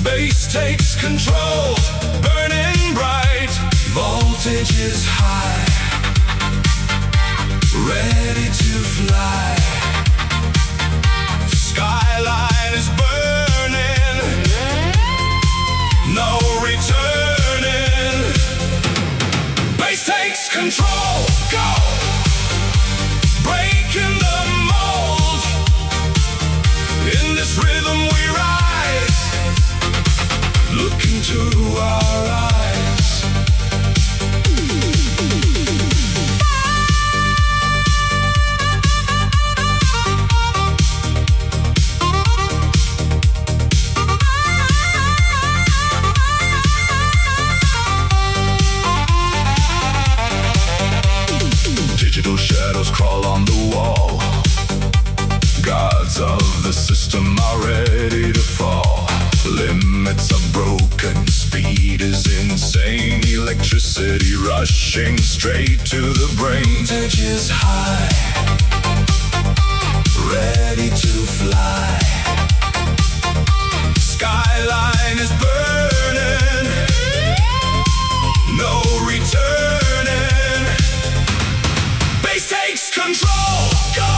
Bass takes control, burning bright. Voltage is high, ready to fly. Skyline is burning, no returning. Bass takes control, go! Breaking the mold. In this rhythm we rise. Look into our eyes. Digital shadows crawl on the wall. Gods of the system are ready to fall. Limits are broken, speed is insane. Electricity rushing straight to the brain. Voltage is high, ready to fly. Skyline is burning, no returning. Bass takes control, go!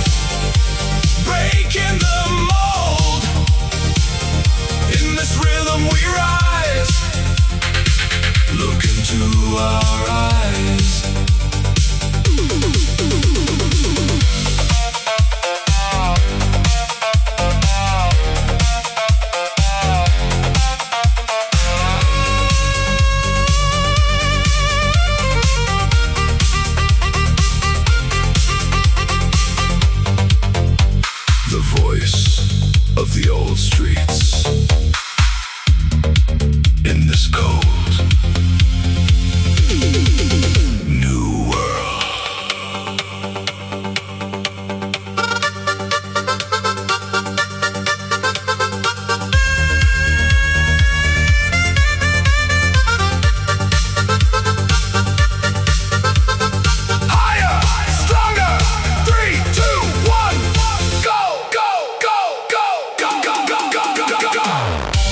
Breaking the mold. In this rhythm we rise. Look into our eyes. The voice of the old streets. In this cold new world. Higher, stronger. 3, 2, 1, go, go, go, go, go, go, go, go, go, go, go.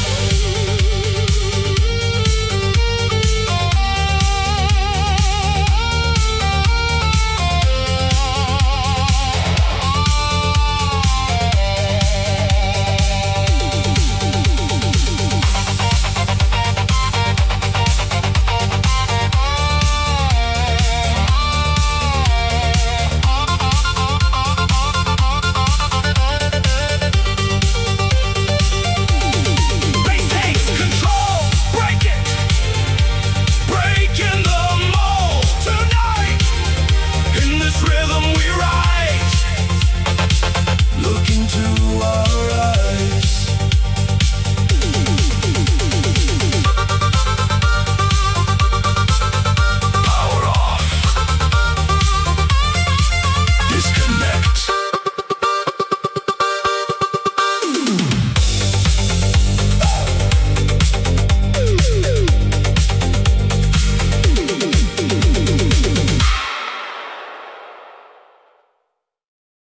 Bass takes control, break it, breaking the mold tonight. In this rhythm we rise. Look into our